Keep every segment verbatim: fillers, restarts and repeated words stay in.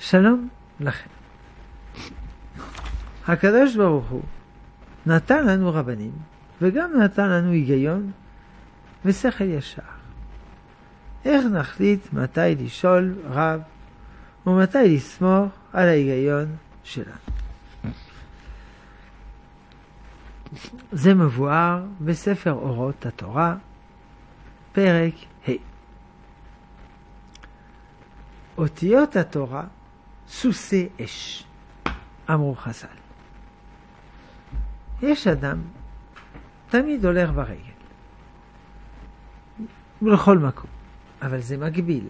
שלום לכם. הקדוש ברוך הוא נתן לנו רבנים, וגם נתן לנו היגיון ושכל ישר. איך נחליט מתי לשאול רב ומתי לסמוך על ההיגיון שלנו? זה מבואר בספר אורות התורה, פרק ה'. אותיות התורה סוסי אש, אמרו חז"ל. יש אדם תמיד הולך ברגל, בכל מקום, אבל זה מגביל,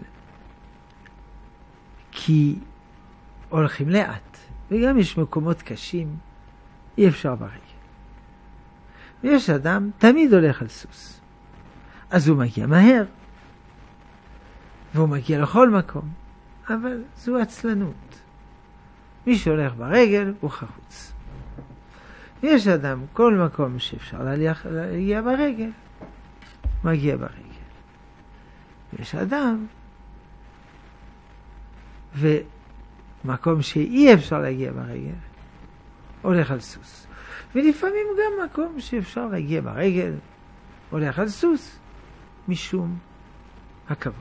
כי הולכים לאט, וגם יש מקומות קשים, אי אפשר ברגל. ויש אדם תמיד הולך על סוס, אז הוא מגיע מהר, והוא מגיע לכל מקום, אבל זו עצלנות. מי שהולך ברגל הוא חרוץ. יש אדם, כל מקום שאפשר להגיע ברגל, מגיע ברגל. יש אדם, ומקום שאי אפשר להגיע ברגל, הולך על סוס. ולפעמים גם מקום שאפשר להגיע ברגל, הולך על סוס, משום הכבוד.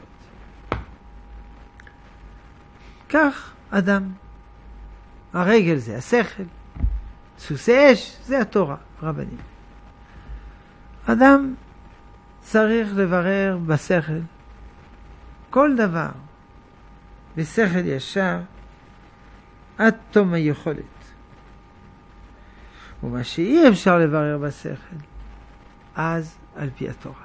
כך אדם, הרגל זה השכל, סוסי אש זה התורה, רבנים. אדם צריך לברר בשכל כל דבר, בשכל ישר, עד תום היכולת. ומה שאי אפשר לברר בשכל, אז על פי התורה.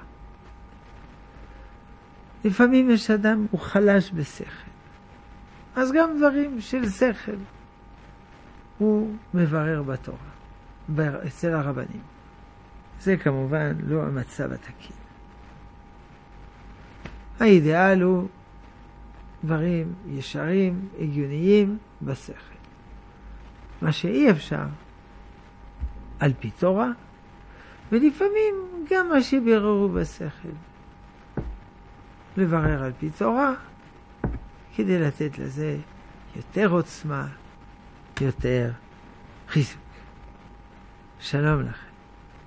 לפעמים יש אדם, הוא חלש בשכל. אז גם דברים של שכל הוא מברר בתורה, אצל הרבנים. זה כמובן לא המצב התקין. האידאל הוא דברים ישרים, הגיוניים בשכל. מה שאי אפשר על פי תורה, ולפעמים גם מה שביררו בשכל. לברר על פי תורה, כדי לתת לזה יותר עוצמה, יותר חיזוק. שלום לכם.